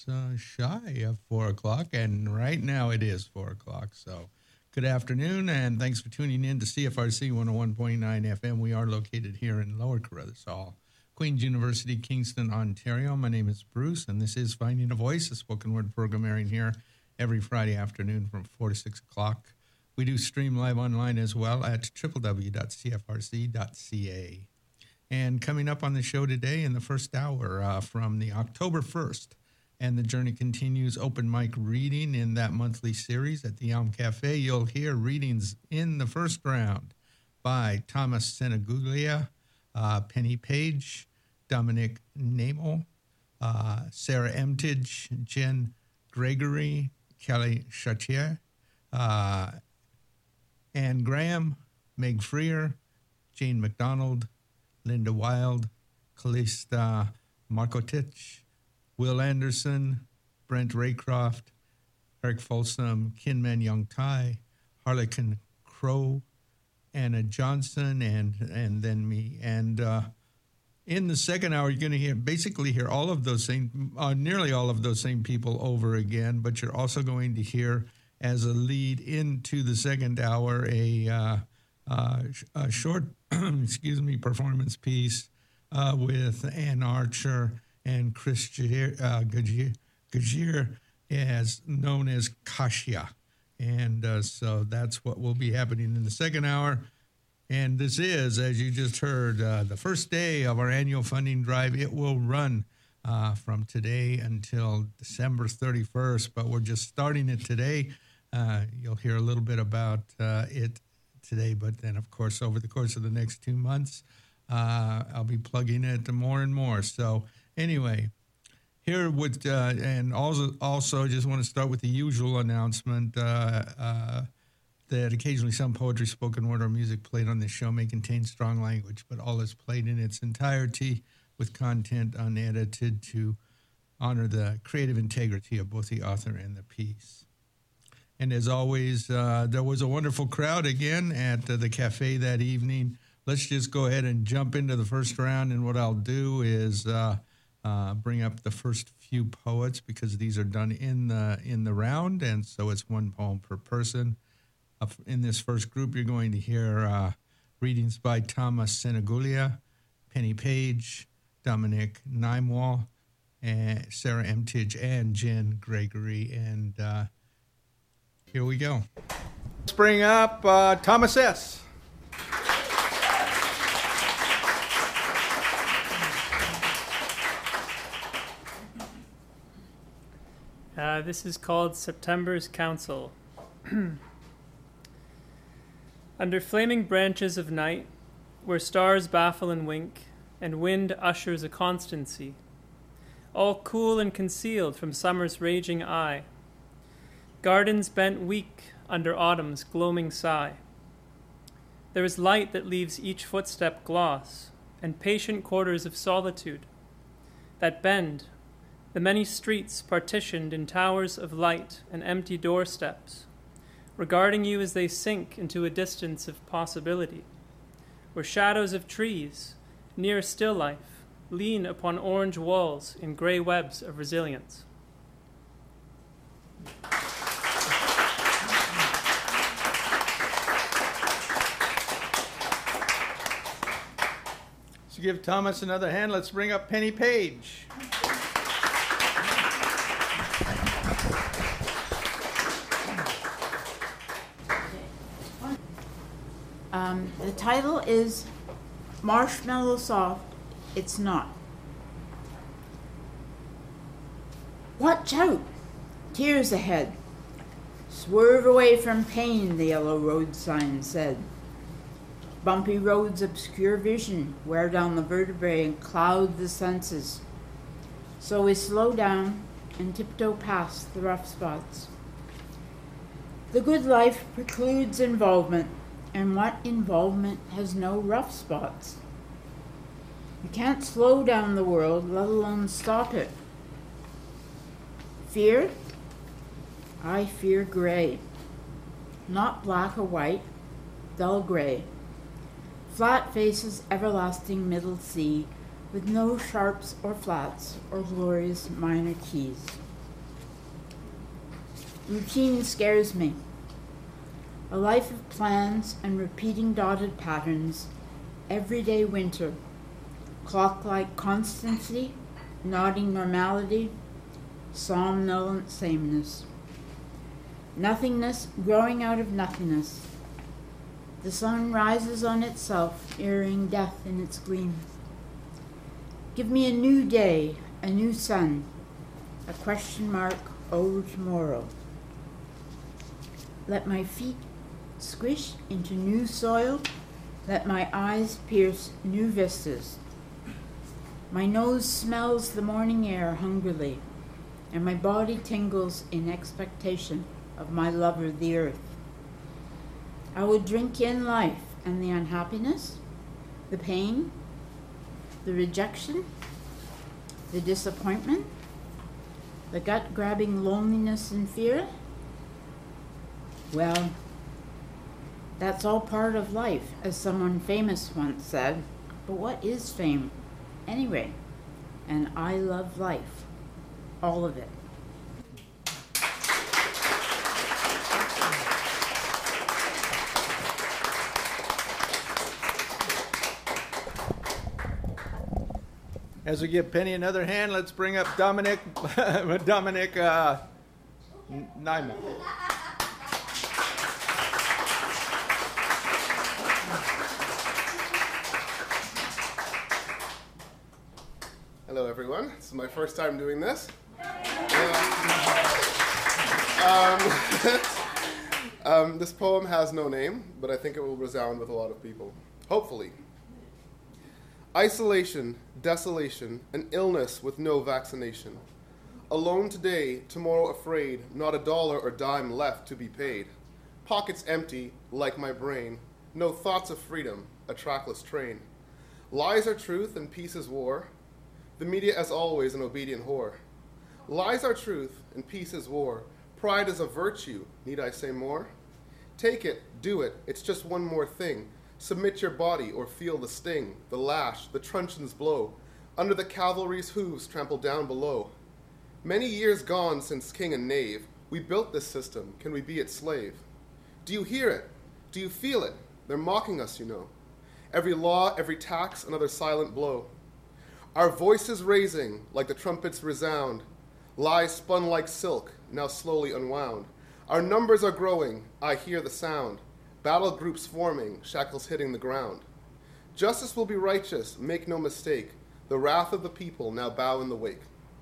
shy of 4 o'clock, and right now it is 4 o'clock. So good afternoon, and thanks for tuning in to CFRC 101.9 FM. We are located here in Lower Carruthers Hall, Queen's University, Kingston, Ontario. My name is Bruce, and this is Finding a Voice, a spoken word program airing here every Friday afternoon from 4 to 6 o'clock. We do stream live online as well at www.cfrc.ca. And coming up on the show today in the first hour from the October 1st, and the journey continues, open mic reading in that monthly series at the Elm Cafe. You'll hear readings in the first round by Thomas Seneguglia, Penny Page, Dominic Namo, Sarah Emtage, Jen Gregory, Kelly Chartier, Anne Graham, Meg Freer, Jane McDonald, Linda Wild, Callista Markotich, Will Anderson, Brent Raycroft, Eric Folsom, Kinman Young Tai, Harlequin Crow, Anna Johnson, and then me. And in the second hour, you're going to hear all of those same, nearly all of those same people over again, but you're also going to hear as a lead into the second hour a short performance piece with Ann Archer and Chris Gajir, as known as Kashia. And so that's what will be happening in the second hour. And this is, as you just heard, the first day of our annual funding drive. It will run from today until December 31st, but we're just starting it today. You'll hear a little bit about it today, but then, of course, over the course of the next 2 months, I'll be plugging it more and more. So anyway, here with, and also just want to start with the usual announcement that occasionally some poetry, spoken word, or music played on this show may contain strong language, but all is played in its entirety with content unedited to honor the creative integrity of both the author and the piece. And as always, there was a wonderful crowd again at the cafe that evening. Let's just go ahead and jump into the first round. And what I'll do is bring up the first few poets, because these are done in the round, and so it's one poem per person. In this first group, you're going to hear readings by Thomas Seneguglia, Penny Page, Dominic Nimewall, and Sarah Emtage, and Jen Gregory. And here we go. Let's bring up Thomas S. This is called September's Council. Under flaming branches of night, where stars baffle and wink, and wind ushers a constancy, all cool and concealed from summer's raging eye, gardens bent weak under autumn's gloaming sigh. There is light that leaves each footstep gloss, and patient quarters of solitude that bend, the many streets partitioned in towers of light and empty doorsteps, regarding you as they sink into a distance of possibility, where shadows of trees, near still life, lean upon orange walls in gray webs of resilience. To give Thomas another hand, let's bring up Penny Page. The title is Marshmallow Soft, It's Not. Watch out! Tears ahead. Swerve away from pain, the yellow road sign said. Bumpy roads obscure vision, wear down the vertebrae and cloud the senses. So we slow down and tiptoe past the rough spots. The good life precludes involvement, and what involvement has no rough spots? You can't slow down the world, let alone stop it. Fear? I fear gray. Not black or white, dull gray. Flat faces, everlasting middle sea, with no sharps or flats or glorious minor keys. Routine scares me. A life of plans and repeating dotted patterns, everyday winter, clock-like constancy, nodding normality, somnolent sameness. Nothingness growing out of nothingness. The sun rises on itself, mirroring death in its gleam. Give me a new day, a new sun, a question mark over tomorrow. Let my feet squish into new soil, let my eyes pierce new vistas. My nose smells the morning air hungrily, and my body tingles in expectation of my lover, the earth. I will drink in life and the unhappiness, the pain, the rejection, the disappointment, the gut-grabbing loneliness and fear. Well, that's all part of life, as someone famous once said. But what is fame, anyway? And I love life, all of it. As we give Penny another hand, let's bring up Dominic Nyman. Hello, everyone. This is my first time doing this. This poem has no name, but I think it will resound with a lot of people. Hopefully. Isolation, desolation, an illness with no vaccination. Alone today, tomorrow afraid, not a dollar or dime left to be paid. Pockets empty, like my brain, no thoughts of freedom, a trackless train. Lies are truth and peace is war. The media, as always, an obedient whore. Lies are truth and peace is war. Pride is a virtue, need I say more? Take it, do it, it's just one more thing. Submit your body or feel the sting, the lash, the truncheon's blow, under the cavalry's hooves trampled down below. Many years gone since king and knave, we built this system, can we be its slave? Do you hear it? Do you feel it? They're mocking us, you know. Every law, every tax, another silent blow. Our voices raising like the trumpets resound, lies spun like silk, now slowly unwound. Our numbers are growing, I hear the sound. Battle groups forming, shackles hitting the ground. Justice will be righteous, make no mistake. The wrath of the people now bow in the wake.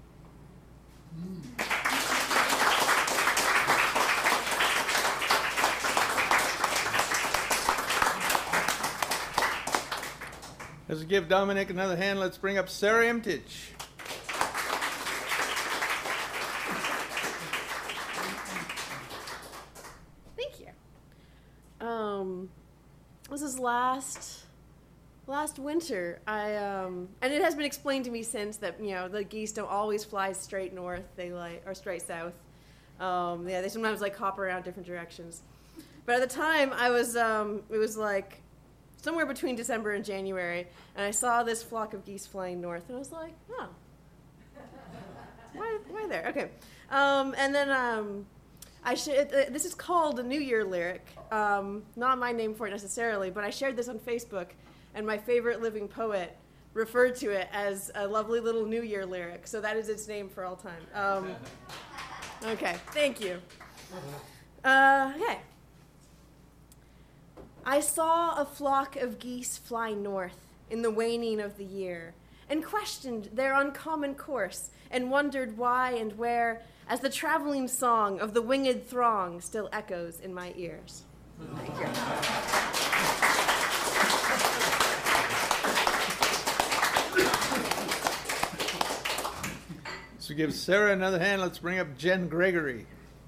As we give Dominic another hand, let's bring up Sarah Imtich. Thank you. This is last winter. And it has been explained to me since that the geese don't always fly straight north. Or straight south. They sometimes hop around different directions. But at the time, I was it was somewhere between December and January, and I saw this flock of geese flying north, and I was like, oh, why there? Okay, and then this is called a New Year lyric. Not my name for it necessarily, but I shared this on Facebook, and my favorite living poet referred to it as a lovely little New Year lyric, so that is its name for all time. Okay, thank you. Okay. I saw a flock of geese fly north in the waning of the year, and questioned their uncommon course, and wondered why and where, as the traveling song of the winged throng still echoes in my ears. Thank you. So give Sarah another hand. Let's bring up Jen Gregory.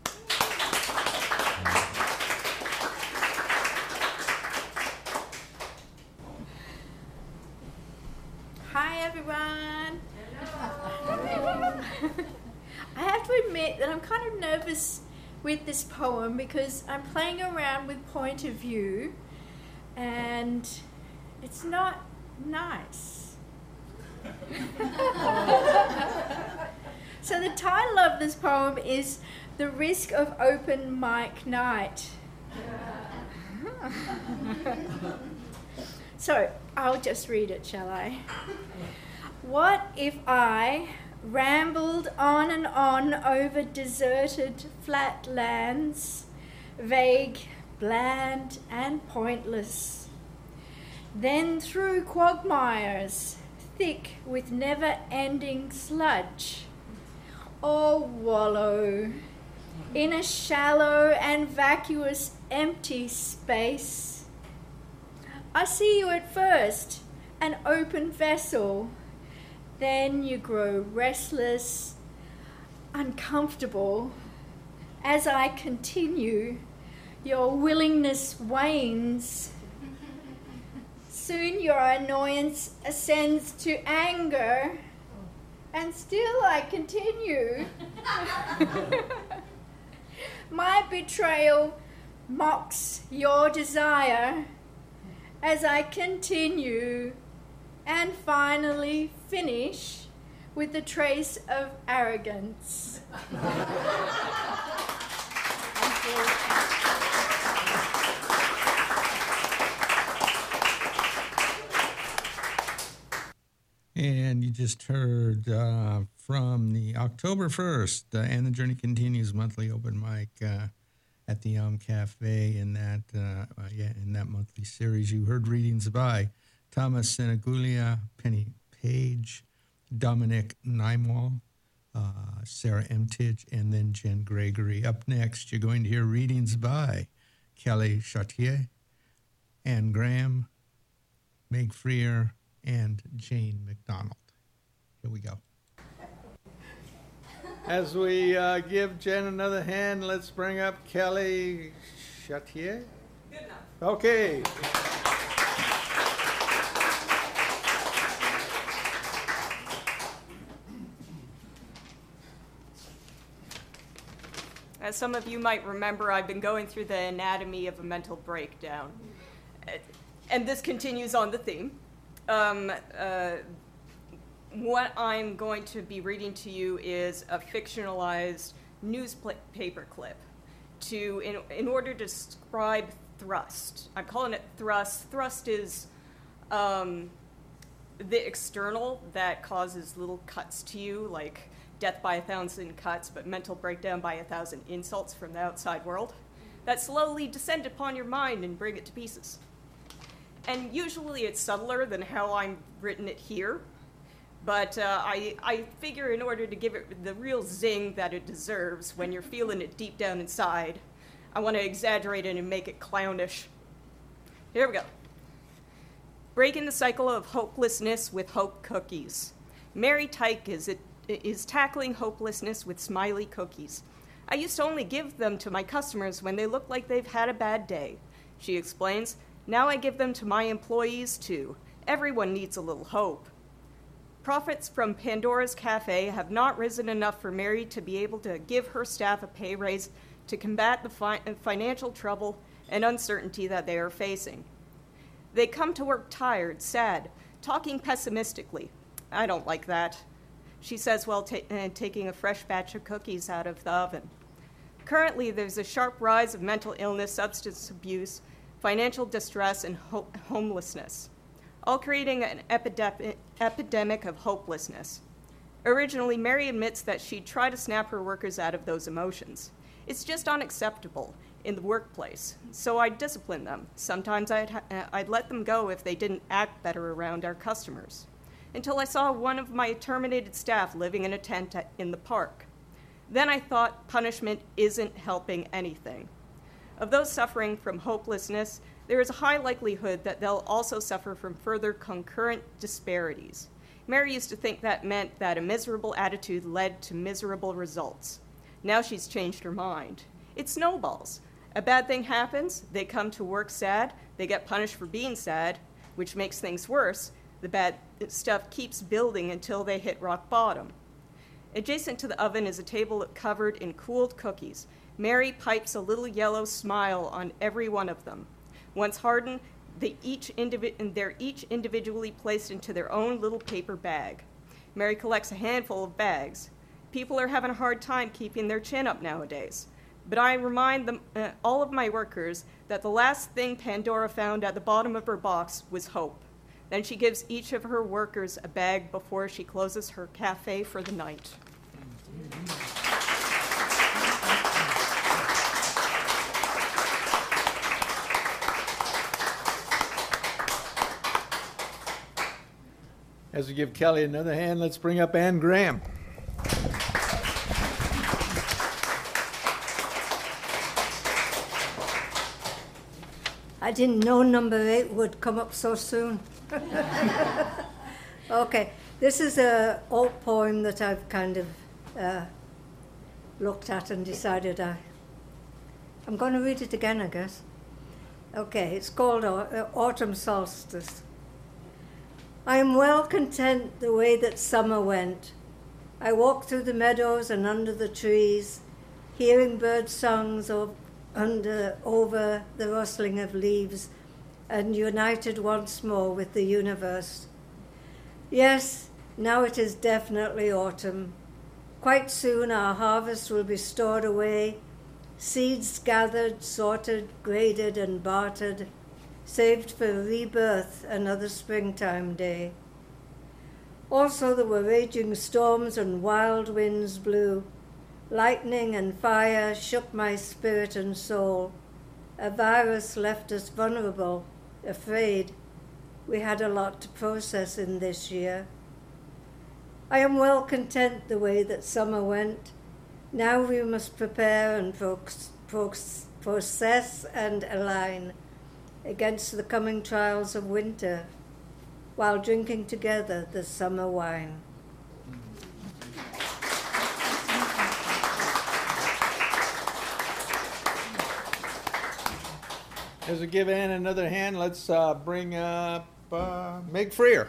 Hi, everyone. Hello. I have to admit that I'm kind of nervous with this poem because I'm playing around with point of view and it's not nice. So the title of this poem is The Risk of Open Mic Night. So I'll just read it, shall I? What if I rambled on and on over deserted flat lands, vague, bland, and pointless, then through quagmires thick with never-ending sludge, or wallow in a shallow and vacuous empty space? I see you at first, an open vessel. Then you grow restless, uncomfortable. As I continue, your willingness wanes. Soon your annoyance ascends to anger, and still I continue. My betrayal mocks your desire as I continue and finally finish with a trace of arrogance. Thank you. And you just heard from the October 1st, And the Journey Continues monthly open mic at the Cafe. In that monthly series, you heard readings by Thomas Seneguglia, Penny Page, Dominic Nimewall, Sarah Emtage, and then Jen Gregory. Up next, you're going to hear readings by Kelly Chartier, Anne Graham, Meg Freer, and Jane McDonald. Here we go. As we give Jen another hand, let's bring up Kelly Chartier. Good enough. Okay. As some of you might remember, I've been going through the anatomy of a mental breakdown. And this continues on the theme. What I'm going to be reading to you is a fictionalized newspaper clip in order to describe thrust. I'm calling it thrust. Thrust is the external that causes little cuts to you, like death by 1,000 cuts, but mental breakdown by 1,000 insults from the outside world, that slowly descend upon your mind and bring it to pieces. And usually it's subtler than how I'm written it here, but I figure in order to give it the real zing that it deserves when you're feeling it deep down inside, I want to exaggerate it and make it clownish. Here we go. Breaking the cycle of hopelessness with hope cookies. Mary Tyke is tackling hopelessness with smiley cookies. I used to only give them to my customers when they look like they've had a bad day. She explains, now I give them to my employees too. Everyone needs a little hope. Profits from Pandora's Cafe have not risen enough for Mary to be able to give her staff a pay raise to combat the financial trouble and uncertainty that they are facing. They come to work tired, sad, talking pessimistically. I don't like that, she says while taking a fresh batch of cookies out of the oven. Currently, there's a sharp rise of mental illness, substance abuse, financial distress, and homelessness, all creating an epidemic of hopelessness. Originally, Mary admits that she'd try to snap her workers out of those emotions. It's just unacceptable in the workplace, so I'd discipline them. Sometimes I'd let them go if they didn't act better around our customers, until I saw one of my terminated staff living in a tent in the park. Then I thought punishment isn't helping anything. Of those suffering from hopelessness, there is a high likelihood that they'll also suffer from further concurrent disparities. Mary used to think that meant that a miserable attitude led to miserable results. Now she's changed her mind. It snowballs. A bad thing happens, they come to work sad, they get punished for being sad, which makes things worse. The bad stuff keeps building until they hit rock bottom. Adjacent to the oven is a table covered in cooled cookies. Mary pipes a little yellow smile on every one of them. Once hardened, they're each individually placed into their own little paper bag. Mary collects a handful of bags. People are having a hard time keeping their chin up nowadays. But I remind them, all of my workers that the last thing Pandora found at the bottom of her box was hope. Then she gives each of her workers a bag before she closes her cafe for the night. As we give Kelly another hand, let's bring up Ann Graham. I didn't know number 8 would come up so soon. Okay, this is an old poem that I've kind of looked at and decided I'm going to read it again, I guess. Okay, it's called Autumn Solstice. I am well content the way that summer went. I walked through the meadows and under the trees, hearing bird songs over the rustling of leaves, and united once more with the universe. Yes, now it is definitely autumn. Quite soon our harvest will be stored away, seeds gathered, sorted, graded, and bartered, saved for rebirth another springtime day. Also there were raging storms and wild winds blew. Lightning and fire shook my spirit and soul. A virus left us vulnerable, afraid. We had a lot to process in this year. I am well content the way that summer went. Now we must prepare and process and align against the coming trials of winter, while drinking together the summer wine. As we give Ann another hand, let's bring up Meg Freer.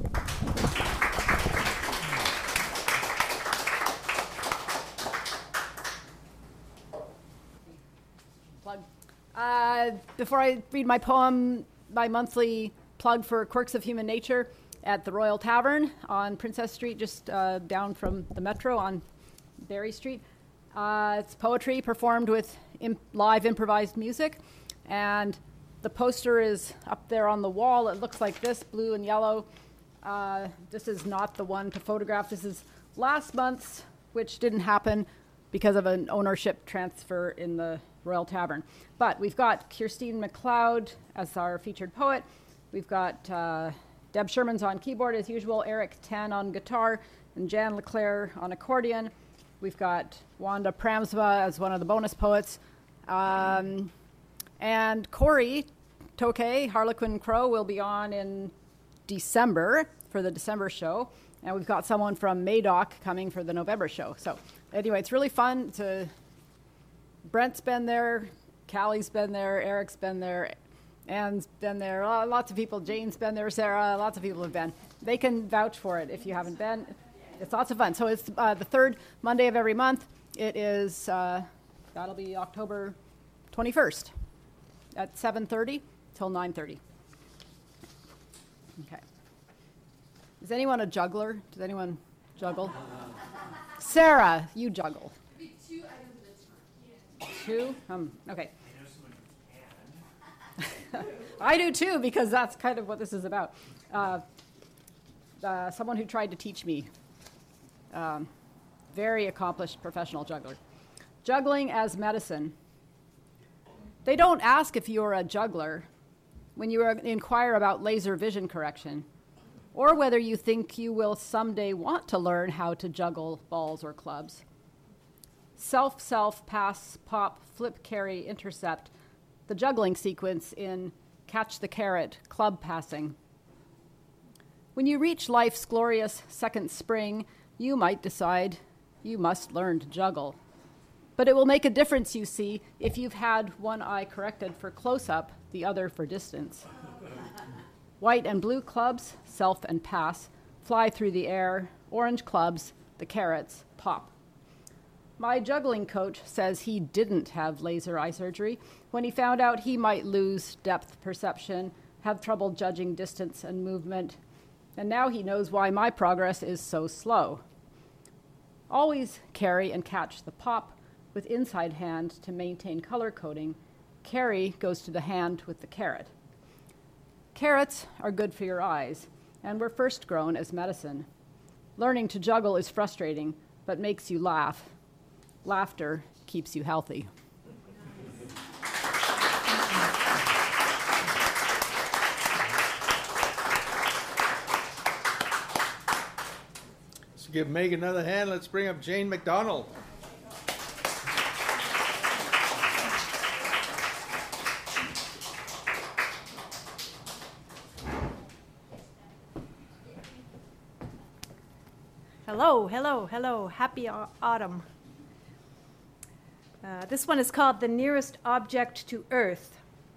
Before I read my poem, my monthly plug for Quirks of Human Nature at the Royal Tavern on Princess Street, just down from the Metro on Berry Street. It's poetry performed with live improvised music, and the poster is up there on the wall. It looks like this, blue and yellow. This is not the one to photograph. This is last month's, which didn't happen because of an ownership transfer in the Royal Tavern. But we've got Kirstine McLeod as our featured poet. We've got Deb Sherman's on keyboard as usual, Eric Tan on guitar, and Jan Leclerc on accordion. We've got Wanda Pramsma as one of the bonus poets. And Corey Tokay, Harlequin Crow, will be on in December for the December show. And we've got someone from Madoc coming for the November show. So anyway, it's really fun. Brent's been there, Callie's been there, Eric's been there, Anne's been there, lots of people, Jane's been there, Sarah, lots of people have been. They can vouch for it if you haven't been. It's lots of fun. So it's the third Monday of every month. It is, that'll be October 21st at 7:30 till 9:30. Okay. Is anyone a juggler? Does anyone juggle? Sarah, you juggle. Two? Okay. I do too, because that's kind of what this is about. Someone who tried to teach me. Very accomplished professional juggler. Juggling as medicine. They don't ask if you're a juggler when you inquire about laser vision correction, or whether you think you will someday want to learn how to juggle balls or clubs. Self, pass, pop, flip, carry, intercept, the juggling sequence in Catch the Carrot, club passing. When you reach life's glorious second spring, you might decide you must learn to juggle. But it will make a difference, you see, if you've had one eye corrected for close-up, the other for distance. White and blue clubs, self and pass, fly through the air. Orange clubs, the carrots, pop. My juggling coach says he didn't have laser eye surgery when he found out he might lose depth perception, have trouble judging distance and movement, and now he knows why my progress is so slow. Always carry and catch the pop with inside hand to maintain color coding. Carry goes to the hand with the carrot. Carrots are good for your eyes and were first grown as medicine. Learning to juggle is frustrating, but makes you laugh. Laughter keeps you healthy. Let's give Meg another hand. Let's bring up Jane McDonald. Hello, hello, hello. Happy autumn. This one is called The Nearest Object to Earth.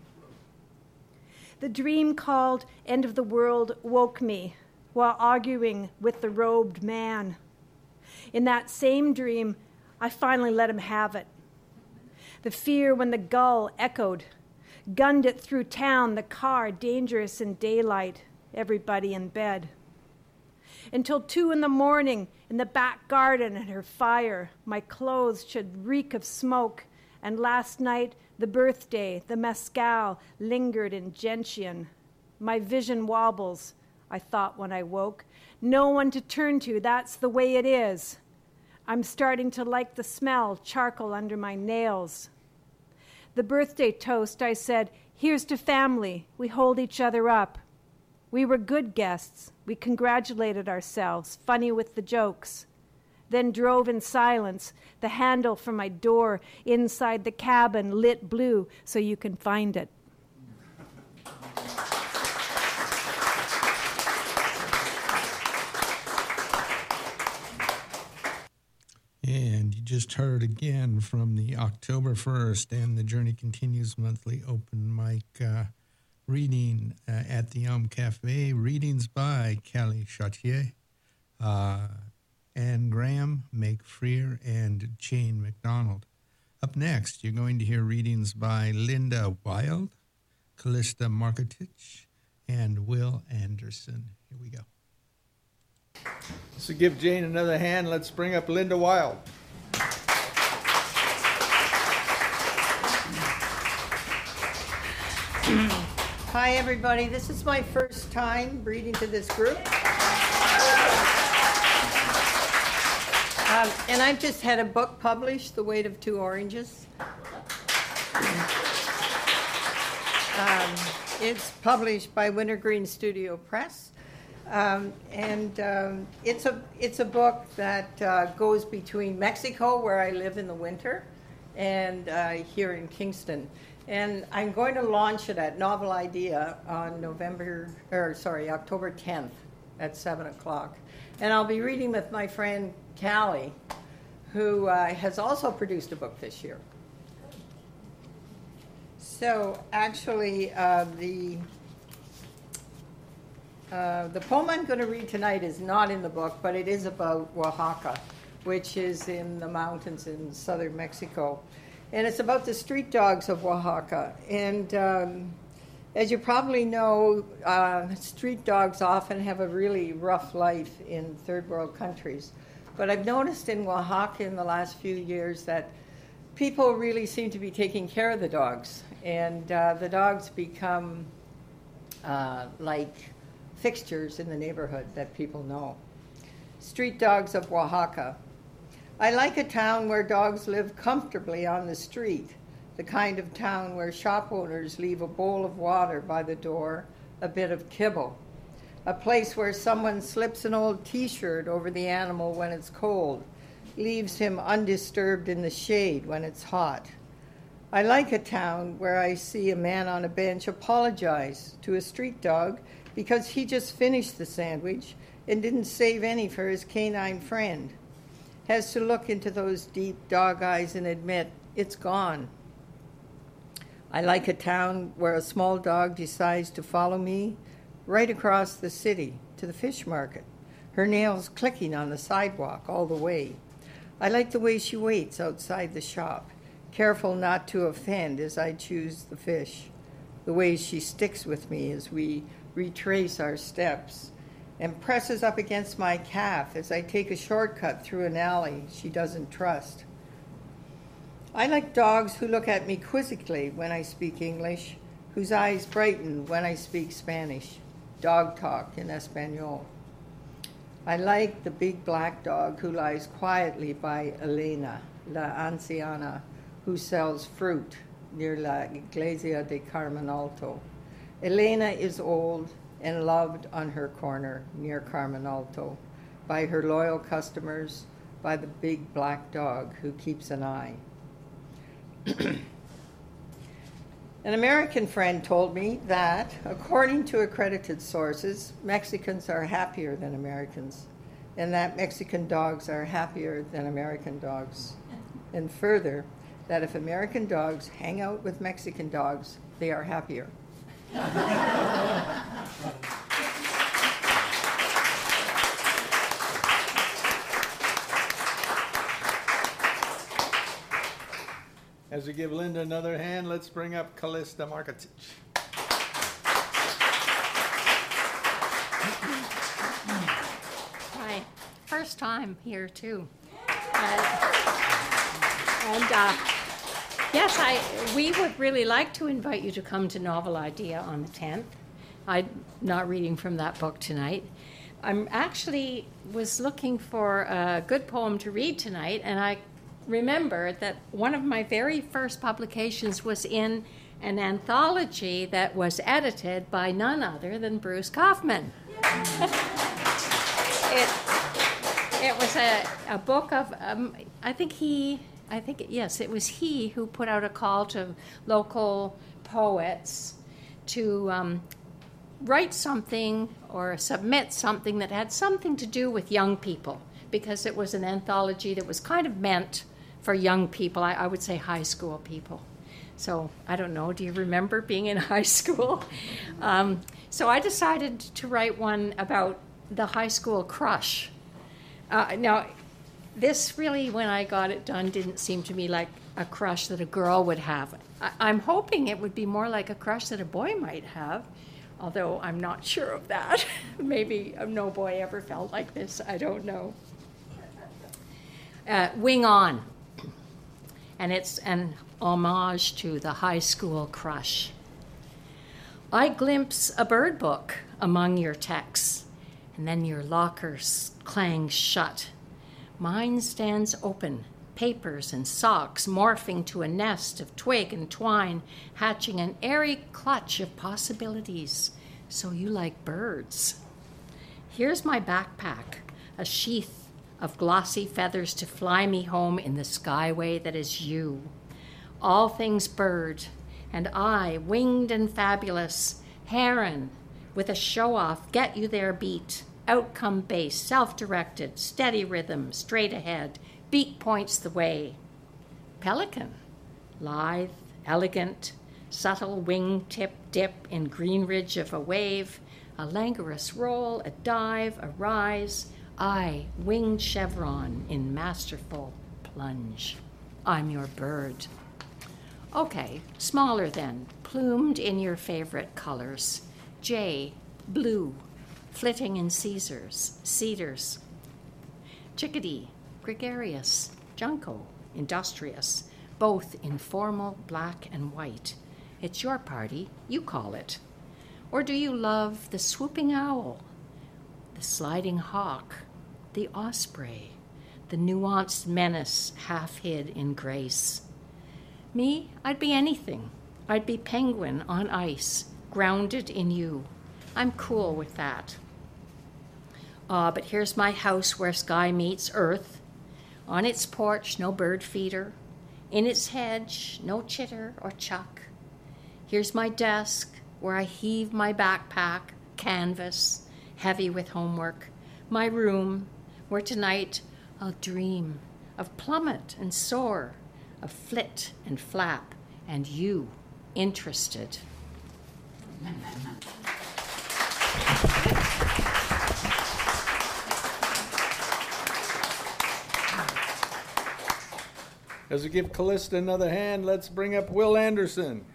The dream called End of the World woke me while arguing with the robed man. In that same dream, I finally let him have it. The fear when the gull echoed, gunned it through town, the car dangerous in daylight, everybody in bed. Until 2 a.m. in the back garden at her fire, my clothes should reek of smoke, and last night the birthday, the mescal, lingered in gentian. My vision wobbles, I thought when I woke. No one to turn to, that's the way it is. I'm starting to like the smell, charcoal under my nails. The birthday toast, I said, here's to family, we hold each other up. We were good guests. We congratulated ourselves, funny with the jokes. Then drove in silence, the handle for my door inside the cabin lit blue so you can find it. And you just heard again from the October 1st and the Journey Continues monthly open mic reading at the Cafe. Readings by Callie Chartier, Anne Graham, Meg Freer, and Jane McDonald. Up next, you're going to hear readings by Linda Wild, Callista Markotich, and Will Anderson. Here we go. So give Jane another hand. Let's bring up Linda Wild. Hi, everybody. This is my first time reading to this group. And I've just had a book published, The Weight of Two Oranges. It's published by Wintergreen Studio Press. It's a book that goes between Mexico, where I live in the winter, and here in Kingston. And I'm going to launch it at Novel Idea on October 10th at 7 o'clock. And I'll be reading with my friend Callie, who has also produced a book this year. So actually, the poem I'm going to read tonight is not in the book, but it is about Oaxaca, which is in the mountains in southern Mexico. And it's about the street dogs of Oaxaca. And as you probably know, street dogs often have a really rough life in third world countries. But I've noticed in Oaxaca in the last few years that people really seem to be taking care of the dogs. And the dogs become like fixtures in the neighborhood that people know. Street dogs of Oaxaca. I like a town where dogs live comfortably on the street, the kind of town where shop owners leave a bowl of water by the door, a bit of kibble, a place where someone slips an old T-shirt over the animal when it's cold, leaves him undisturbed in the shade when it's hot. I like a town where I see a man on a bench apologize to a street dog because he just finished the sandwich and didn't save any for his canine friend. Has to look into those deep dog eyes and admit it's gone. I like a town where a small dog decides to follow me right across the city to the fish market, her nails clicking on the sidewalk all the way. I like the way she waits outside the shop, careful not to offend as I choose the fish, the way she sticks with me as we retrace our steps, and presses up against my calf as I take a shortcut through an alley she doesn't trust. I like dogs who look at me quizzically when I speak English, whose eyes brighten when I speak Spanish, dog talk in Espanol. I like the big black dog who lies quietly by Elena, la anciana, who sells fruit near la Iglesia de Carmen Alto. Elena is old and loved on her corner near Carmen Alto, by her loyal customers, by the big black dog who keeps an eye. An American friend told me that, according to accredited sources, Mexicans are happier than Americans, and that Mexican dogs are happier than American dogs. And further, that if American dogs hang out with Mexican dogs, they are happier. As we give Linda another hand, let's bring up Callista Markatic. Hi. First time here, too. Yes, we would really like to invite you to come to Novel Idea on the 10th. I'm not reading from that book tonight. I'm actually was looking for a good poem to read tonight, and I remembered that one of my very first publications was in an anthology that was edited by none other than Bruce Kaufman. It was a book of, it was he who put out a call to local poets to write something or submit something that had something to do with young people, because it was an anthology that was kind of meant for young people. I would say high school people. So I don't know, do you remember being in high school? So I decided to write one about the high school crush. Now, this really, when I got it done, didn't seem to me like a crush that a girl would have. I'm hoping it would be more like a crush that a boy might have, although I'm not sure of that. Maybe no boy ever felt like this, I don't know. Wing On. And it's an homage to the high school crush. I glimpse a bird book among your texts, and then your lockers clang shut. Mine stands open, papers and socks morphing to a nest of twig and twine, hatching an airy clutch of possibilities. So you like birds. Here's my backpack, a sheath of glossy feathers to fly me home in the skyway that is you. All things bird, and I, winged and fabulous, heron, with a show-off, get you there beat, outcome-based, self-directed, steady rhythm, straight ahead, beat points the way. Pelican, lithe, elegant, subtle wing-tip dip in green ridge of a wave, a languorous roll, a dive, a rise, I, winged chevron in masterful plunge. I'm your bird. Okay, smaller then, plumed in your favorite colors. Jay, blue, flitting in cedars. Chickadee, gregarious. Junco, industrious, both in formal black and white. It's your party, you call it. Or do you love the swooping owl, the sliding hawk, the osprey, the nuanced menace half hid in grace? Me, I'd be anything. I'd be penguin on ice, grounded in you. I'm cool with that. But here's my house where sky meets earth. On its porch, no bird feeder. In its hedge, no chitter or chuck. Here's my desk where I heave my backpack, canvas, heavy with homework. My room where tonight I'll dream of plummet and soar, of flit and flap, and you interested. As we give Callista another hand, let's bring up Will Anderson.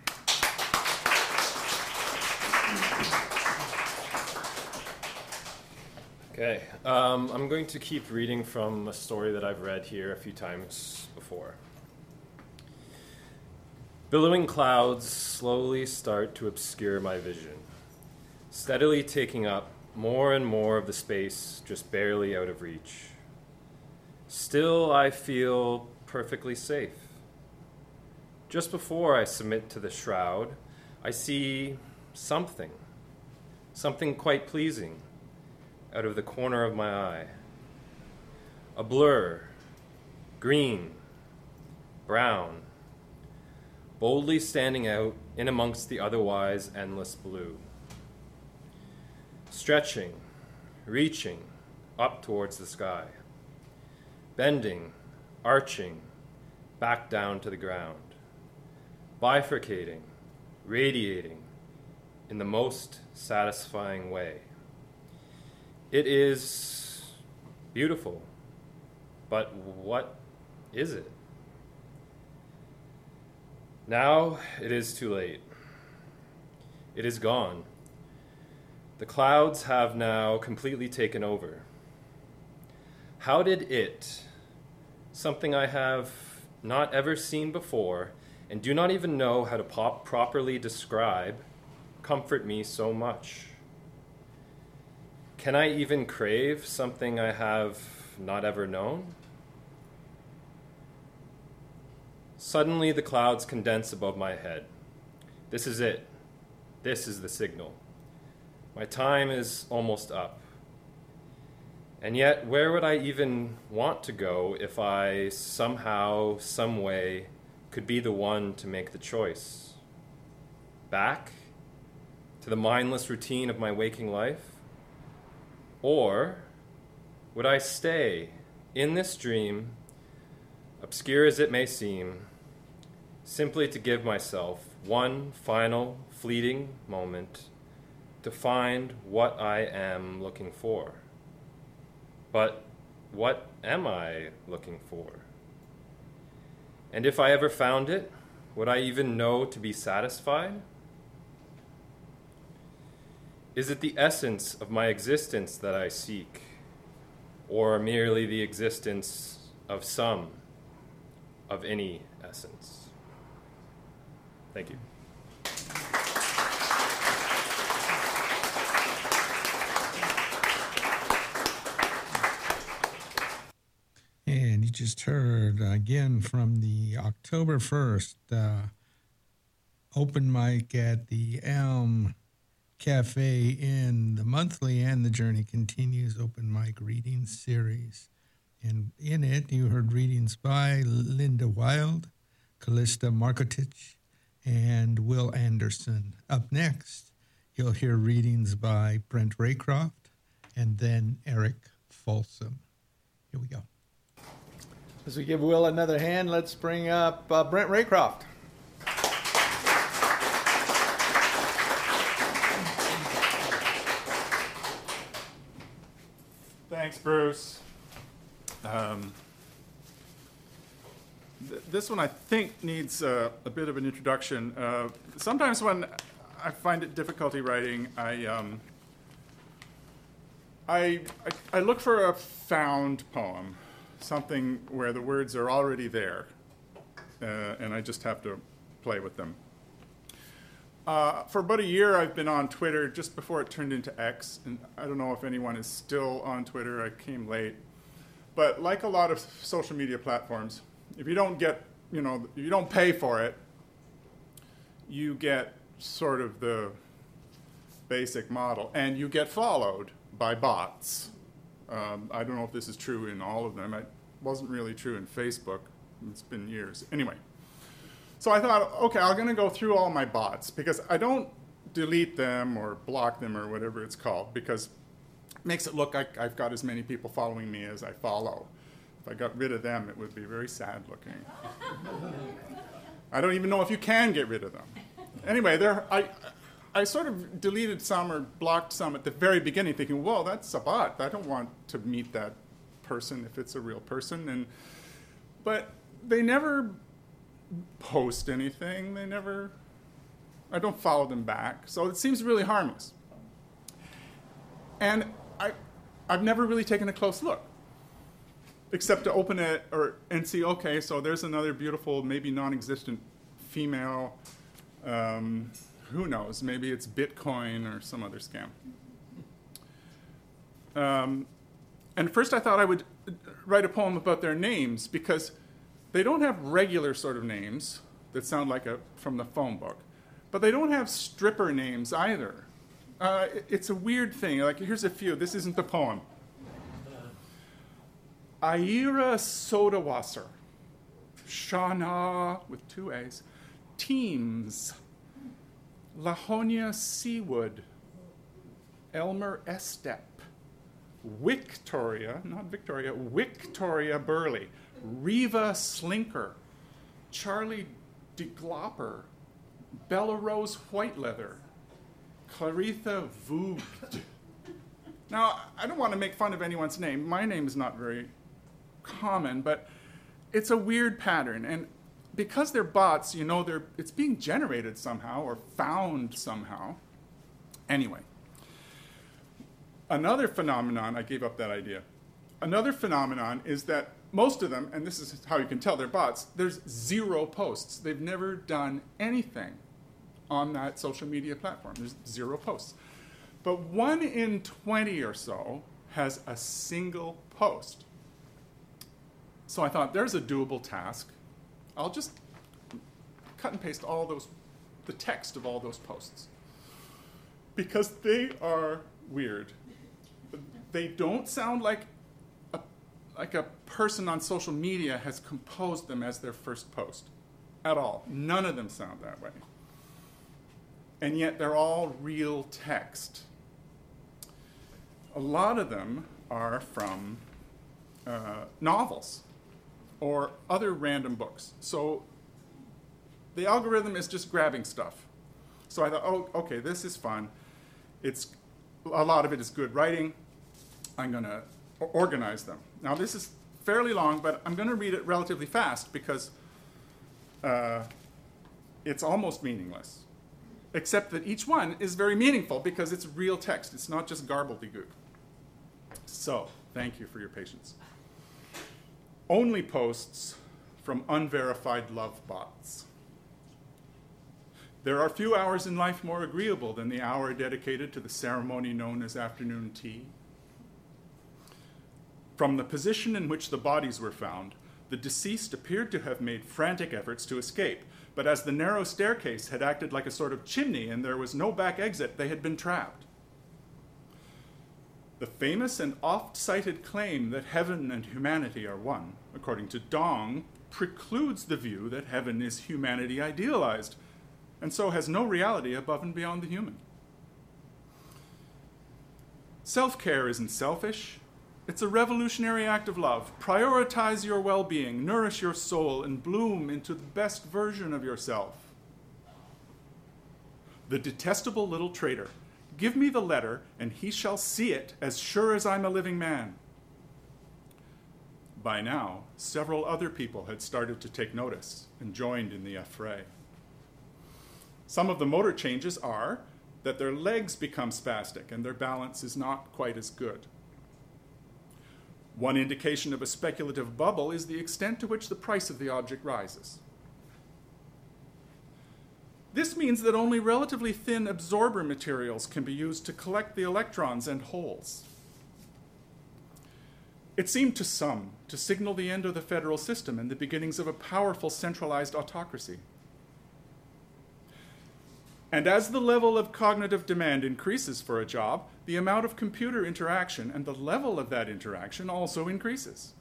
Okay, I'm going to keep reading from a story that I've read here a few times before. Billowing clouds slowly start to obscure my vision, steadily taking up more and more of the space just barely out of reach. Still, I feel perfectly safe. Just before I submit to the shroud, I see something quite pleasing out of the corner of my eye. A blur, green, brown, boldly standing out in amongst the otherwise endless blue. Stretching, reaching up towards the sky. Bending, arching, back down to the ground. Bifurcating, radiating in the most satisfying way. It is beautiful, but what is it? Now it is too late. It is gone. The clouds have now completely taken over. How did it, something I have not ever seen before and do not even know how to properly describe, comfort me so much? Can I even crave something I have not ever known? Suddenly the clouds condense above my head. This is it. This is the signal. My time is almost up. And yet, where would I even want to go if I somehow, some way, could be the one to make the choice? Back to the mindless routine of my waking life? Or would I stay in this dream, obscure as it may seem, simply to give myself one final, fleeting moment to find what I am looking for? But what am I looking for? And if I ever found it, would I even know to be satisfied? Is it the essence of my existence that I seek, or merely the existence of some, of any essence? Thank you. And you just heard again from the October 1st open mic at the Elm Cafe in the monthly and the Journey Continues open mic reading series. And in it, you heard readings by Linda Wild, Callista Markotich, and Will Anderson. Up next, you'll hear readings by Brent Raycroft and then Eric Folsom. Here we go. As we give Will another hand, let's bring up Brent Raycroft. Thanks, Bruce. This one I think needs a bit of an introduction. Sometimes when I find it difficulty writing, I look for a found poem, something where the words are already there, and I just have to play with them. For about a year, I've been on Twitter just before it turned into X, and I don't know if anyone is still on Twitter. I came late. But like a lot of social media platforms, if you don't get, if you don't pay for it, you get sort of the basic model, and you get followed by bots. I don't know if this is true in all of them. It wasn't really true in Facebook. It's been years. Anyway. So I thought, okay, I'm going to go through all my bots, because I don't delete them or block them or whatever it's called, because it makes it look like I've got as many people following me as I follow. If I got rid of them, it would be very sad looking. I don't even know if you can get rid of them. Anyway, I sort of deleted some or blocked some at the very beginning, thinking, whoa, that's a bot. I don't want to meet that person if it's a real person. But they never post anything. I don't follow them back. So it seems really harmless. And I've never really taken a close look, except to open it and see, okay, so there's another beautiful, maybe non-existent female, who knows, maybe it's Bitcoin or some other scam. And first I thought I would write a poem about their names, because they don't have regular sort of names that sound like from the phone book, but they don't have stripper names either. It's a weird thing. Like, here's a few. This isn't the poem. Aira Sodawasser, Shana with 2 A's, Teams, Lahonia Seawood, Elmer Estep, Victoria, not Victoria, Victoria Burley, Reva Slinker, Charlie DeGlopper, Bella Rose Whiteleather, Claritha Voogd. Now, I don't want to make fun of anyone's name. My name is not very common, but it's a weird pattern. And because they're bots, you know, it's being generated somehow or found somehow. Anyway, another phenomenon, I gave up that idea. Another phenomenon is that most of them, and this is how you can tell they're bots, there's 0 posts. They've never done anything on that social media platform. There's 0 posts. But 1 in 20 or so has a single post. So I thought, there's a doable task. I'll just cut and paste the text of all those posts. Because they are weird. They don't sound like a person on social media has composed them as their first post at all. None of them sound that way. And yet they're all real text. A lot of them are from novels or other random books. So the algorithm is just grabbing stuff. So I thought, oh, okay, this is fun. A lot of it is good writing. I'm going to organize them. Now, this is fairly long, but I'm going to read it relatively fast because it's almost meaningless, except that each one is very meaningful because it's real text. It's not just gobbledygook. So, thank you for your patience. Only posts from unverified love bots. There are few hours in life more agreeable than the hour dedicated to the ceremony known as afternoon tea. From the position in which the bodies were found, the deceased appeared to have made frantic efforts to escape, but as the narrow staircase had acted like a sort of chimney and there was no back exit, they had been trapped. The famous and oft-cited claim that heaven and humanity are one, according to Dong, precludes the view that heaven is humanity idealized, and so has no reality above and beyond the human. Self-care isn't selfish. It's a revolutionary act of love. Prioritize your well-being, nourish your soul, and bloom into the best version of yourself. The detestable little traitor. Give me the letter, and he shall see it as sure as I'm a living man. By now, several other people had started to take notice and joined in the affray. Some of the motor changes are that their legs become spastic and their balance is not quite as good. One indication of a speculative bubble is the extent to which the price of the object rises. This means that only relatively thin absorber materials can be used to collect the electrons and holes. It seemed to some to signal the end of the federal system and the beginnings of a powerful centralized autocracy. And as the level of cognitive demand increases for a job, the amount of computer interaction and the level of that interaction also increases.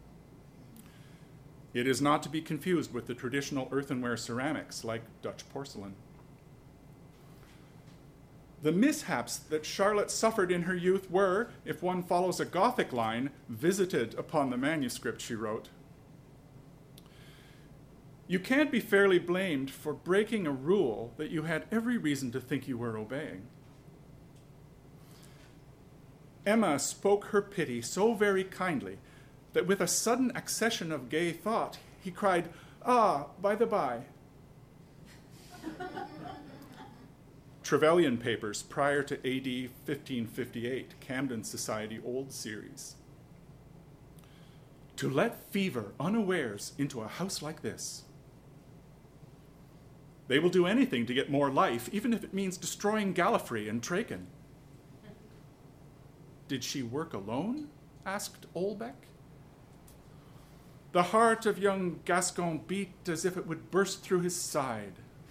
It is not to be confused with the traditional earthenware ceramics like Dutch porcelain. The mishaps that Charlotte suffered in her youth were, if one follows a Gothic line, visited upon the manuscript she wrote. You can't be fairly blamed for breaking a rule that you had every reason to think you were obeying. Emma spoke her pity so very kindly that with a sudden accession of gay thought, he cried, "Ah, by the by." Trevelyan Papers prior to AD 1558, Camden Society Old Series. To let fever unawares into a house like this. They will do anything to get more life, even if it means destroying Gallifrey and Traken. Did she work alone? Asked Olbeck. The heart of young Gascon beat as if it would burst through his side.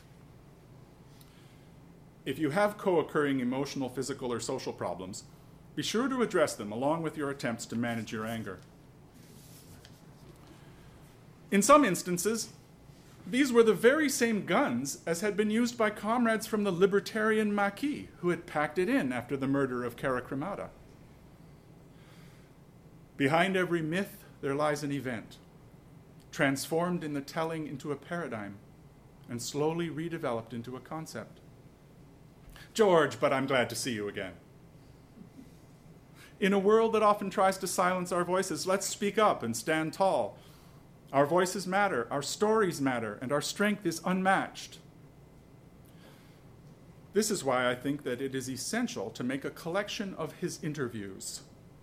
If you have co-occurring emotional, physical, or social problems, be sure to address them along with your attempts to manage your anger. In some instances, these were the very same guns as had been used by comrades from the libertarian Maquis who had packed it in after the murder of Caracremada. Behind every myth, there lies an event, transformed in the telling into a paradigm and slowly redeveloped into a concept. George, but I'm glad to see you again. In a world that often tries to silence our voices, let's speak up and stand tall. Our voices matter, our stories matter, and our strength is unmatched. This is why I think that it is essential to make a collection of his interviews.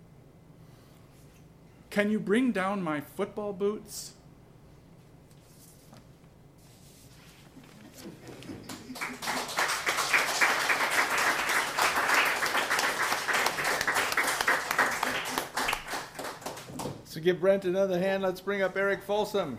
Can you bring down my football boots? So give Brent another hand. Let's bring up Eric Folsom.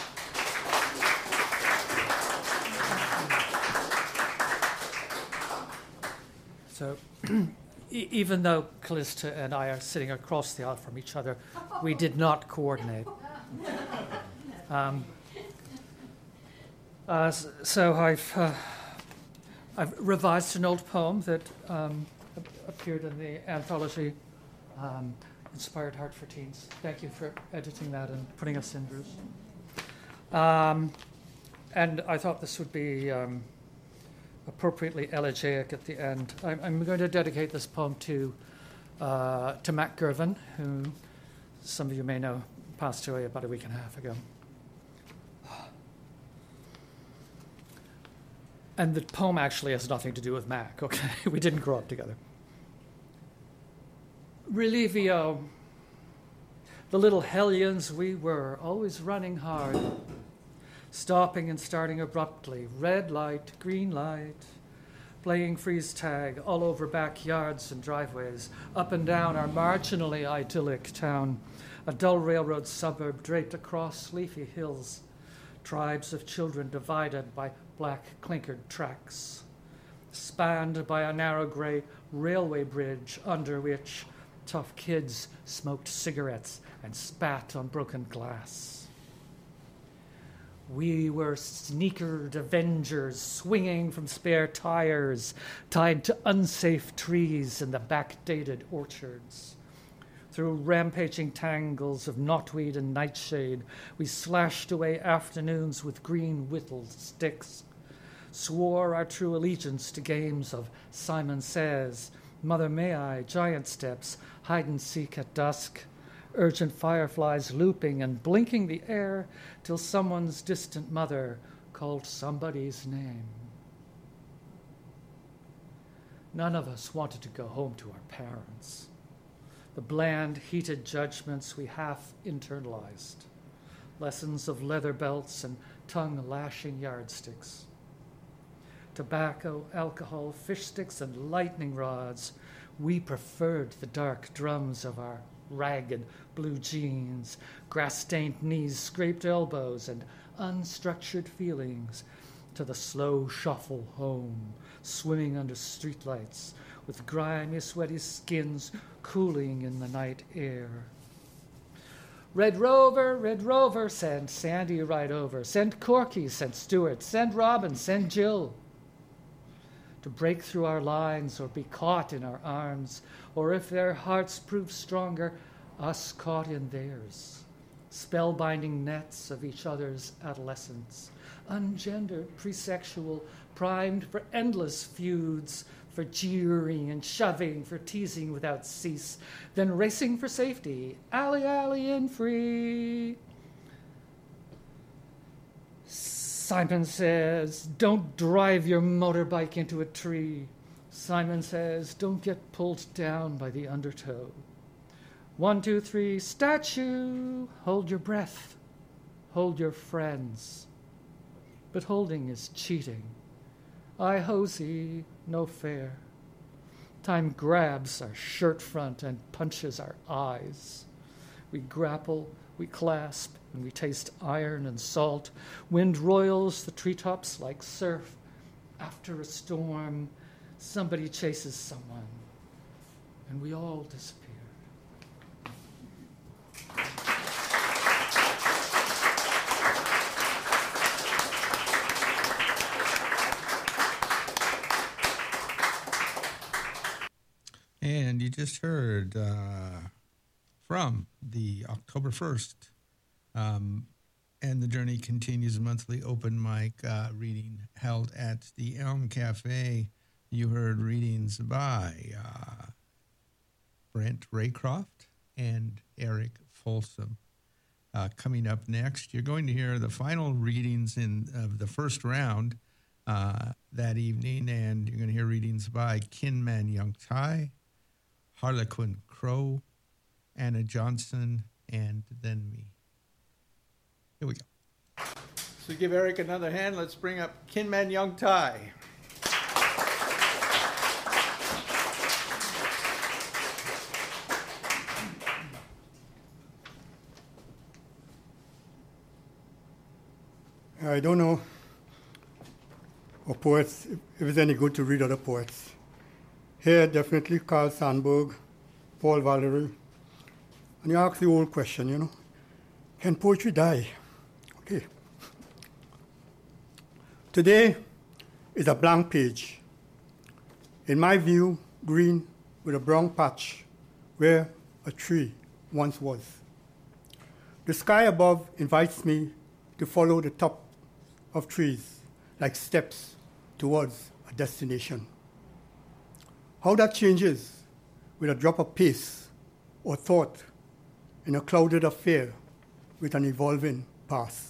So even though Callista and I are sitting across the aisle from each other, we did not coordinate. So I've revised an old poem that appeared in the anthology Inspired Heart for Teens. Thank you for editing that and putting us in, Bruce. And I thought this would be appropriately elegiac at the end. I'm going to dedicate this poem to Mac Girvin, who some of you may know passed away about a week and a half ago. And the poem actually has nothing to do with Mac, okay? We didn't grow up together. Relivio, the little hellions we were, always running hard, stopping and starting abruptly, red light, green light, playing freeze tag all over backyards and driveways, up and down our marginally idyllic town, a dull railroad suburb draped across leafy hills, tribes of children divided by black clinkered tracks, spanned by a narrow gray railway bridge under which tough kids smoked cigarettes and spat on broken glass. We were sneakered avengers swinging from spare tires, tied to unsafe trees in the backdated orchards. Through rampaging tangles of knotweed and nightshade, we slashed away afternoons with green whittled sticks, swore our true allegiance to games of Simon Says, Mother May I, Giant Steps, hide and seek at dusk, urgent fireflies looping and blinking the air till someone's distant mother called somebody's name. None of us wanted to go home to our parents. The bland, heated judgments we half internalized, lessons of leather belts and tongue-lashing yardsticks. Tobacco, alcohol, fish sticks, and lightning rods, we preferred the dark drums of our ragged blue jeans, grass-stained knees, scraped elbows, and unstructured feelings to the slow shuffle home, swimming under streetlights, with grimy, sweaty skins cooling in the night air. Red Rover, send Sandy right over. Send Corky, send Stuart, send Robin, send Jill. To break through our lines or be caught in our arms, or if their hearts prove stronger, us caught in theirs. Spellbinding nets of each other's adolescence, ungendered, presexual, primed for endless feuds, for jeering and shoving, for teasing without cease, then racing for safety, alley and free. Simon says, don't drive your motorbike into a tree. Simon says, don't get pulled down by the undertow. 1, 2, 3, statue. Hold your breath. Hold your friends. But holding is cheating. I hosey, no fair. Time grabs our shirt front and punches our eyes. We grapple, we clasp, and we taste iron and salt. Wind roils the treetops like surf. After a storm, somebody chases someone, and we all disappear. And you just heard from the October 1st, and the Journey Continues monthly open mic reading held at the Elm Cafe. You heard readings by Brent Raycroft and Eric Folsom. Coming up next, you're going to hear the final readings of the first round that evening, and you're going to hear readings by Kinman Young Tai, Harlequin Crow, Anna Johnson, and then me. Here we go. So give Eric another hand. Let's bring up Kinman Young Tai. I don't know, or poets, if it's any good to read other poets. Here, definitely Carl Sandburg, Paul Valery. And you ask the old question, can poetry die? Okay. Today is a blank page. In my view, green with a brown patch where a tree once was. The sky above invites me to follow the top of trees like steps towards a destination. How that changes with a drop of pace or thought in a clouded affair with an evolving past.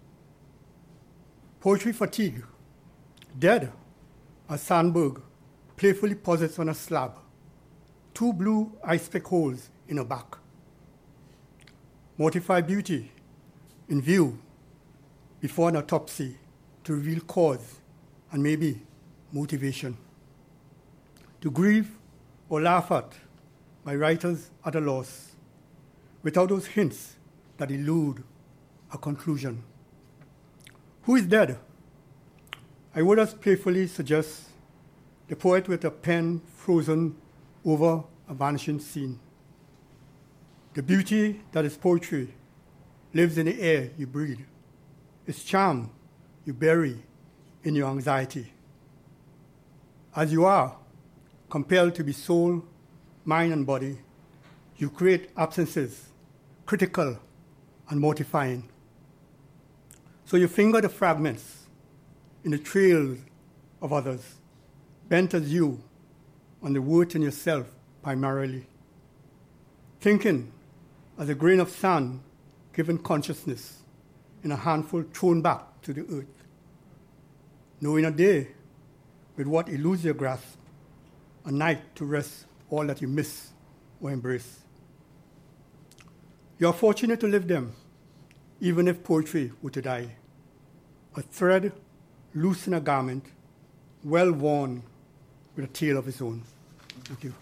Poetry fatigue, dead, as Sandburg playfully posits on a slab, 2 blue ice pick holes in her back. Mortify beauty in view before an autopsy to reveal cause and maybe motivation. To grieve or laugh at my writers at a loss without those hints that elude a conclusion. Who is dead? I would as playfully suggest the poet with a pen frozen over a vanishing scene. The beauty that is poetry lives in the air you breathe. Its charm you bury in your anxiety. As you are compelled to be soul, mind, and body, you create absences, critical and mortifying. So you finger the fragments in the trails of others, bent as you on the worth in yourself primarily. Thinking as a grain of sand given consciousness in a handful thrown back to the earth. Knowing a day with what eludes your grasp, a night to rest all that you miss or embrace. You are fortunate to live them, even if poetry were to die. A thread loose in a garment, well worn with a tale of its own. Thank you.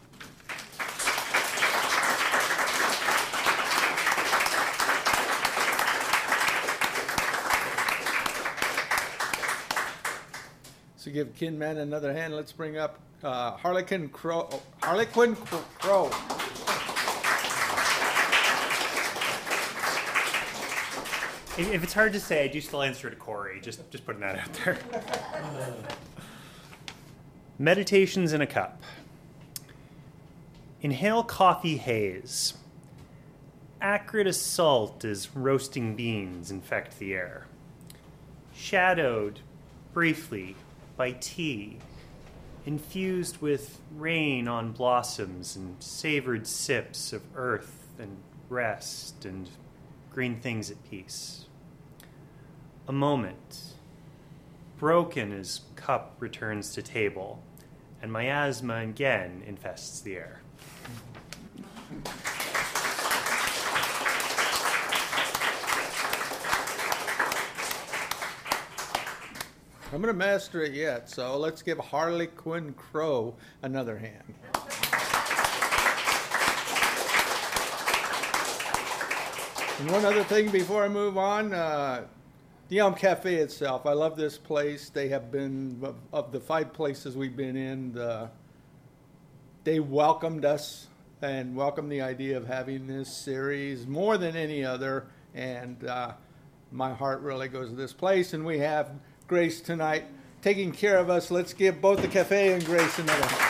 So give Kinman another hand. Let's bring up Harlequin Crow. Harlequin Crow. If it's hard to say, I do still answer to Corey. Just putting that out there. Meditations in a cup. Inhale coffee haze. Acrid assault as roasting beans infect the air. Shadowed, briefly, by tea, infused with rain on blossoms and savored sips of earth and rest and green things at peace. A moment broken as cup returns to table, and miasma again infests the air. I'm going to master it yet, so let's give Harlequin Crow another hand. And one other thing before I move on, the Elm Cafe itself. I love this place. They have been, of the 5 places we've been in, they welcomed us and welcomed the idea of having this series more than any other. And my heart really goes to this place. And we have Grace tonight taking care of us. Let's give both the cafe and Grace another hand.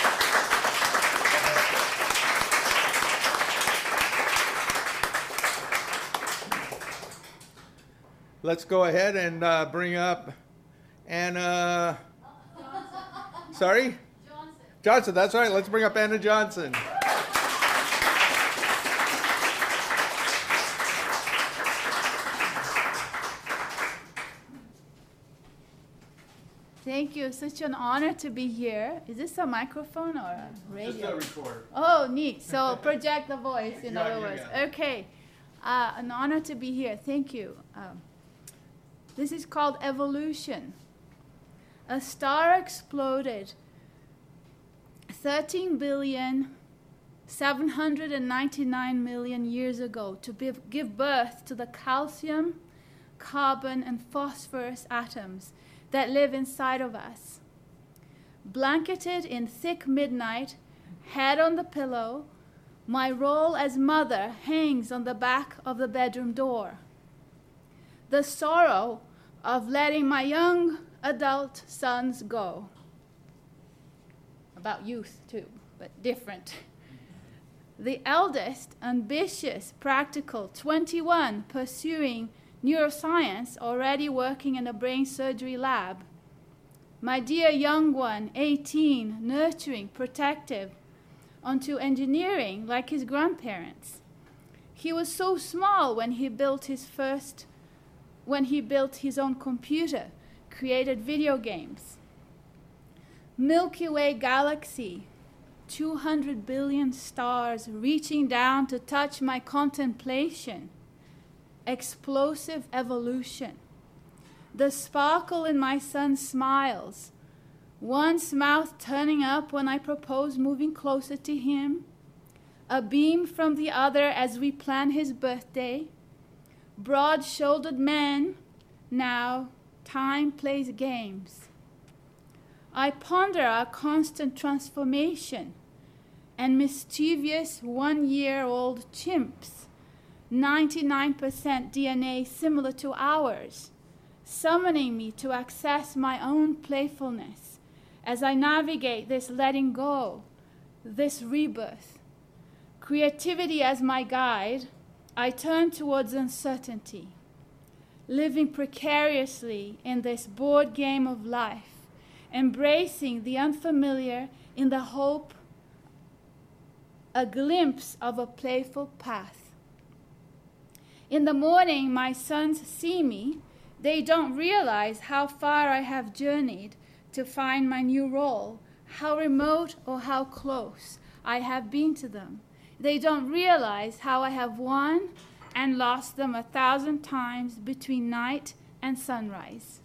Let's go ahead and bring up Anna. Sorry? Johnson, that's right. Let's bring up Anna Johnson. Thank you. Such an honor to be here. Is this a microphone or a radio? Just a recorder. Oh, neat. So project the voice, in Yeah, other words. Okay. An honor to be here. Thank you. This is called evolution. A star exploded 13,799,000,000 years ago to give birth to the calcium, carbon, and phosphorus atoms that live inside of us. Blanketed in thick midnight, head on the pillow, my role as mother hangs on the back of the bedroom door. The sorrow of letting my young adult sons go. About youth too, but different. The eldest, ambitious, practical, 21, pursuing neuroscience, already working in a brain surgery lab. My dear young one, 18, nurturing, protective, onto engineering like his grandparents. He was so small when he built his own computer, created video games. Milky Way galaxy, 200 billion stars reaching down to touch my contemplation. Explosive evolution. The sparkle in my son's smiles. One's mouth turning up when I propose moving closer to him. A beam from the other as we plan his birthday. Broad-shouldered men. Now, time plays games. I ponder our constant transformation and mischievous 1-year-old chimps. 99% DNA similar to ours, summoning me to access my own playfulness as I navigate this letting go, this rebirth. Creativity as my guide, I turn towards uncertainty, living precariously in this board game of life, embracing the unfamiliar in the hope, a glimpse of a playful path. In the morning, my sons see me. They don't realize how far I have journeyed to find my new role, how remote or how close I have been to them. They don't realize how I have won and lost them 1,000 times between night and sunrise.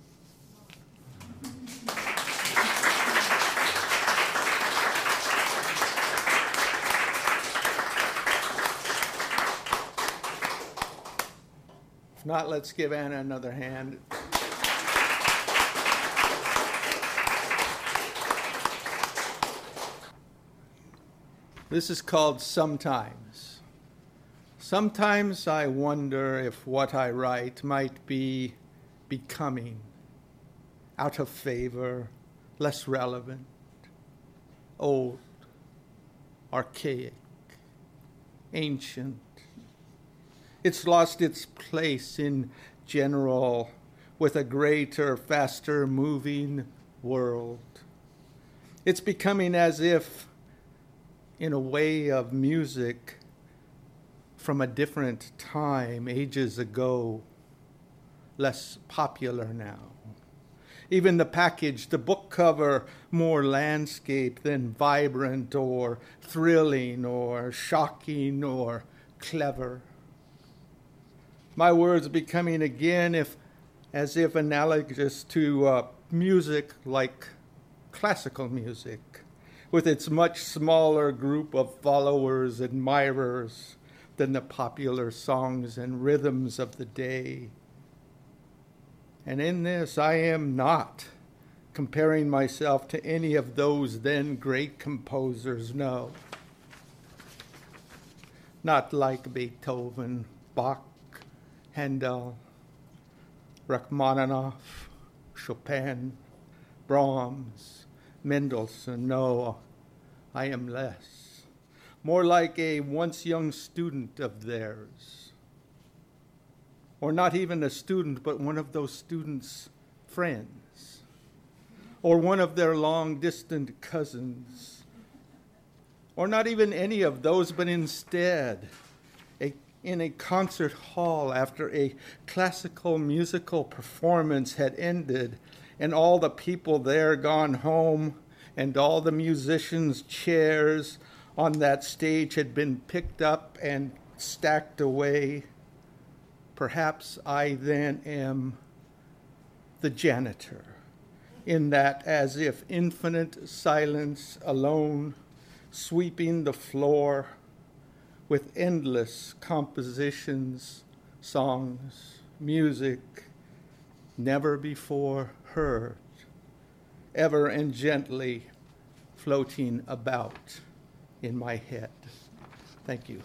If not, let's give Anna another hand. This is called Sometimes. Sometimes I wonder if what I write might be becoming out of favor, less relevant, old, archaic, ancient. It's lost its place in general with a greater, faster moving world. It's becoming as if, in a way of music from a different time, ages ago, less popular now. Even the package, the book cover, more landscape than vibrant or thrilling or shocking or clever. My words becoming again as if analogous to music like classical music, with its much smaller group of followers, admirers, than the popular songs and rhythms of the day. And in this, I am not comparing myself to any of those then great composers, no. Not like Beethoven, Bach, Handel, Rachmaninoff, Chopin, Brahms, Mendelssohn. No, I am less. More like a once young student of theirs. Or not even a student, but one of those students' friends. Or one of their long-distant cousins. Or not even any of those, but instead, in a concert hall after a classical musical performance had ended, and all the people there gone home, and all the musicians' chairs on that stage had been picked up and stacked away. Perhaps I then am the janitor, in that as if infinite silence alone, sweeping the floor with endless compositions, songs, music, never before heard, ever and gently floating about in my head. Thank you.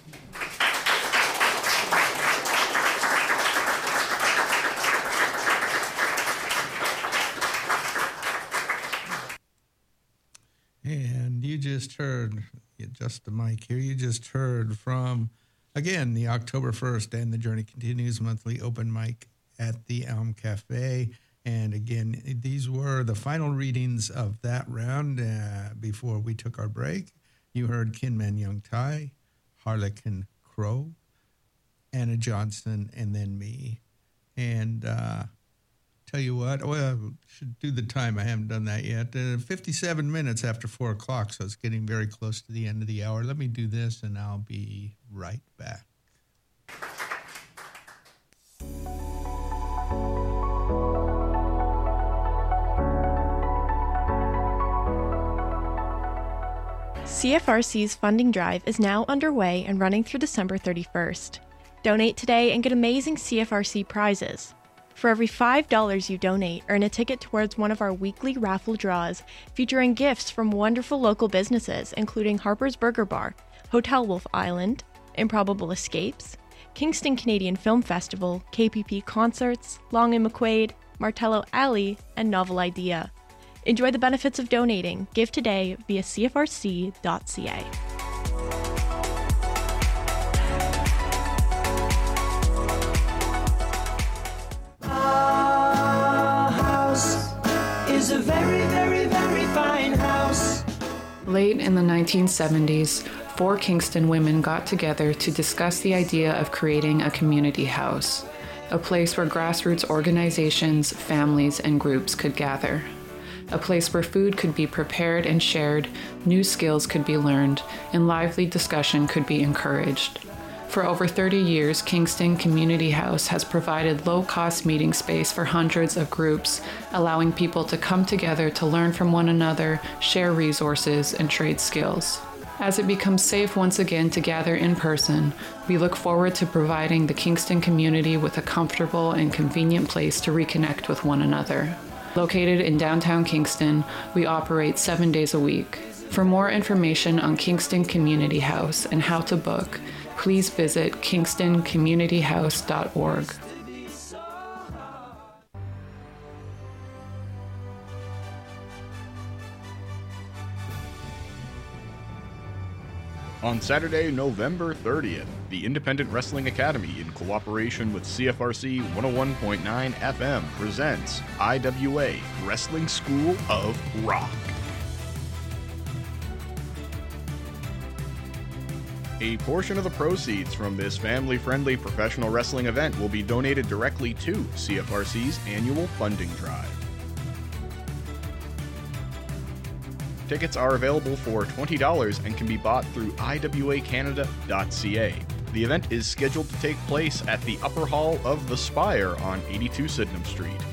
And you just heard, adjust the mic here, you just heard from, again, the October 1st and the Journey Continues monthly open mic at the Elm Cafe. And again, these were the final readings of that round before we took our break. You heard Kinman Young Tai, Harlequin Crow, Anna Johnson, and then me. And tell you what, should do the time. I haven't done that yet. 57 minutes after 4 o'clock, so it's getting very close to the end of the hour. Let me do this, and I'll be right back. CFRC's funding drive is now underway and running through December 31st. Donate today and get amazing CFRC prizes. For every $5 you donate, earn a ticket towards one of our weekly raffle draws featuring gifts from wonderful local businesses including Harper's Burger Bar, Hotel Wolf Island, Improbable Escapes, Kingston Canadian Film Festival, KPP Concerts, Long & McQuaid, Martello Alley, and Novel Idea. Enjoy the benefits of donating. Give today via cfrc.ca. Our house is a very, very, very fine house. Late in the 1970s, 4 Kingston women got together to discuss the idea of creating a community house, a place where grassroots organizations, families, and groups could gather. A place where food could be prepared and shared, new skills could be learned, and lively discussion could be encouraged. For over 30 years, Kingston Community House has provided low-cost meeting space for hundreds of groups, allowing people to come together to learn from one another, share resources, and trade skills. As it becomes safe once again to gather in person, we look forward to providing the Kingston community with a comfortable and convenient place to reconnect with one another. Located in downtown Kingston, we operate 7 days a week. For more information on Kingston Community House and how to book, please visit kingstoncommunityhouse.org. On Saturday, November 30th, the Independent Wrestling Academy, in cooperation with CFRC 101.9 FM, presents IWA Wrestling School of Rock. A portion of the proceeds from this family-friendly professional wrestling event will be donated directly to CFRC's annual funding drive. Tickets are available for $20 and can be bought through iwacanada.ca. The event is scheduled to take place at the Upper Hall of the Spire on 82 Sydenham Street.